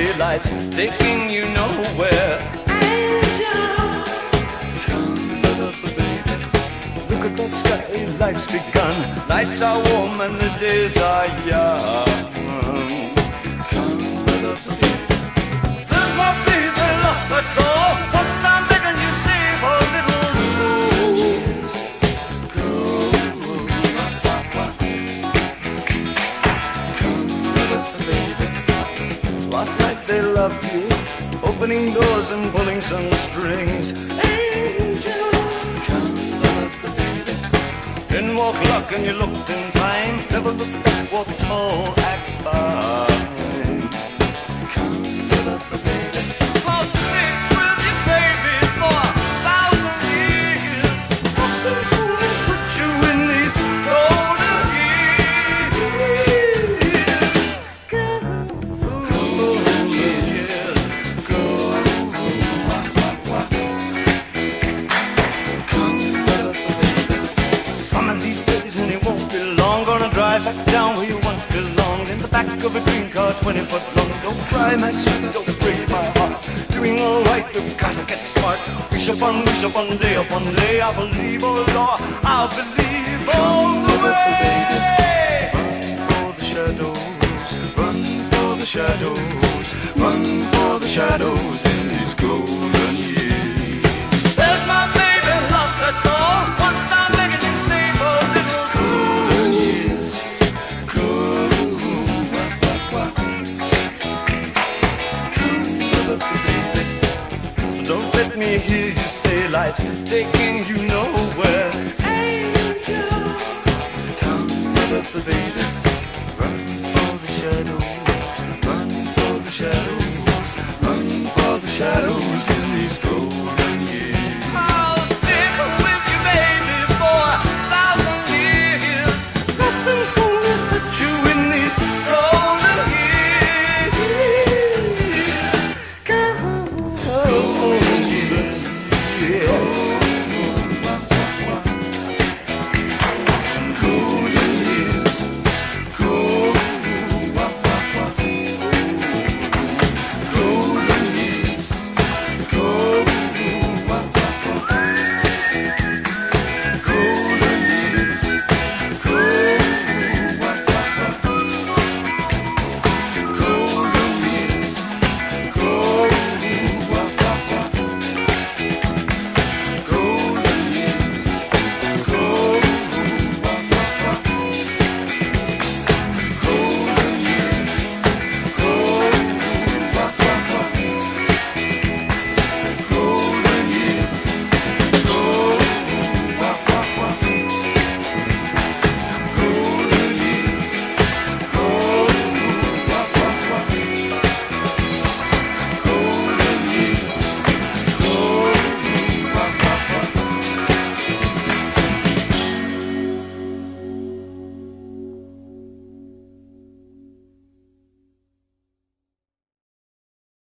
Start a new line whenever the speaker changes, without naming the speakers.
say lights taking you nowhere. Angel, come up, baby. Look at that sky, life's begun. Nights are warm and the days are young. Come up, baby. There's my baby lost, that's all. Once I'm begging you, save a little soul. Last night they loved you, opening doors and pulling some strings. Angel, come up, baby. Didn't walk luck and you looked in time. Never looked back, walked tall, act fine. Come up, baby. I'll stick with you, baby, for 1,000 years. Nothing's gonna touch you in these golden years. Drive back down where you once belonged, in the back of a green car 20 foot long. Don't cry, my sweet, don't break my heart. Doing alright, you've gotta get smart. Wish upon day upon day. I believe, oh Lord, I'll believe all the way. Run for the shadows, run for the shadows, run for the shadows in these golden years. There's my baby lost, that's all. Once I'm begging you, save a little golden years. Don't let me hear you say lights taking you nowhere. Angel, come up, baby. Run for the shadows, run for the shadows, run for the shadows.